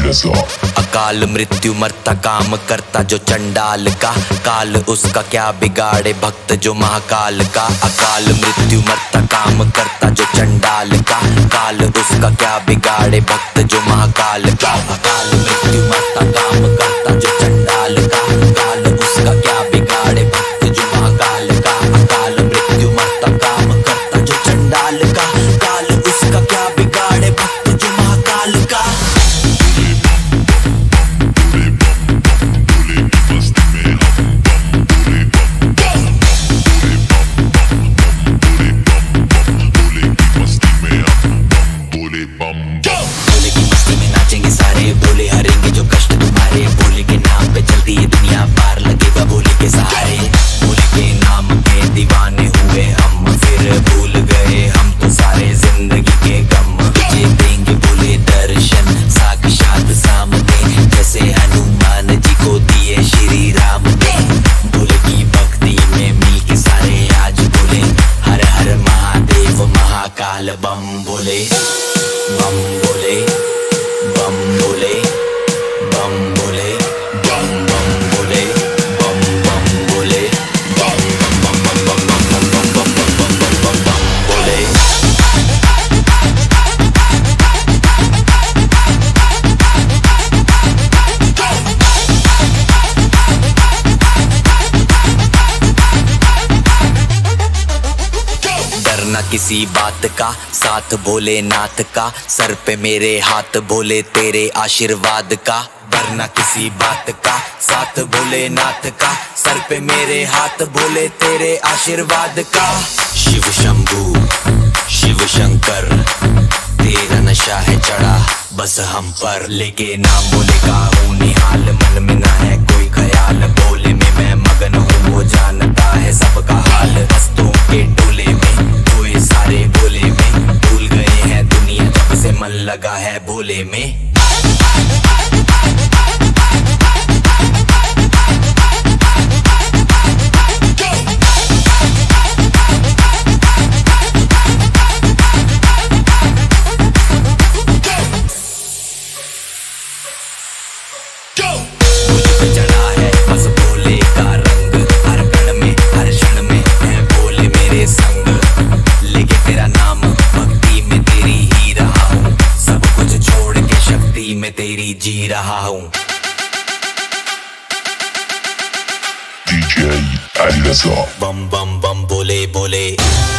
अकाल मृत्यु मरता काम करता जो चंडाल का, काल उसका क्या बिगाड़े भक्त जो महाकाल का। अकाल मृत्यु मरता काम करता जो चंडाल का, काल उसका क्या बिगाड़े भक्त जो महाकाल का। अकाल मृत्यु मरता काम करता जो चंडाल का, काल उसका क्या बिगाड़े भक्त जो महाकाल का। अकाल मृत्यु मरता काम करता जो चंडाल का, काल उसका क्या बिगाड़े भक्त जो महाकाल का। भोले की मस्ती में नाचेंगे सारे, भोले हरेंगे जो कष्ट तुम्हारे। भोले के नाम पे चलती है दुनिया, पार लगेगा भोले के सहारे। भोले के नाम के दीवाने हुए हम, फिर भूल गए हम तो सारे जिंदगी के गम। तुझे देंगे भोले दर्शन साक्षात सामने, जैसे हनुमान जी को दिए श्री राम ने। भोले की भक्ति में मिल के सारे आज बोले, हर हर महादेव महाकाल बम भोले। बम बोले, बम बोले, बम बोले, बम बम बोले, बम बम बोले, बम बम बम बम बम बम बम बम बम बम बम बोले। डरना किसी बात का, साथ भोलेनाथ का। सर पे मेरे हाथ भोले तेरे आशीर्वाद का। डरना किसी बात का, साथ भोलेनाथ का। सर पे मेरे हाथ भोले तेरे आशीर्वाद का। शिव शंभू शिव शंकर, तेरा नशा है चढ़ा बस हम पर। लेके नाम भोले का हूँ निहाल, मन में ना है कोई ख्याल। भोले में मैं मगन हूँ, वो जानता है सबका हाल। हस्तों के टोले में कोई सारे भोले में, भूल गए हैं दुनिया जब से मन लगा है भोले में। चढ़ा है बस भोले का रंग, हर कण में हर क्षण में है भोले मेरे संग। लेके तेरा नाम भक्ति में तेरी ही रहा हूँ, सब कुछ छोड़ के शक्ति में तेरी जी रहा हूँ। DJ Aliasa. बम बम बम बोले बोले।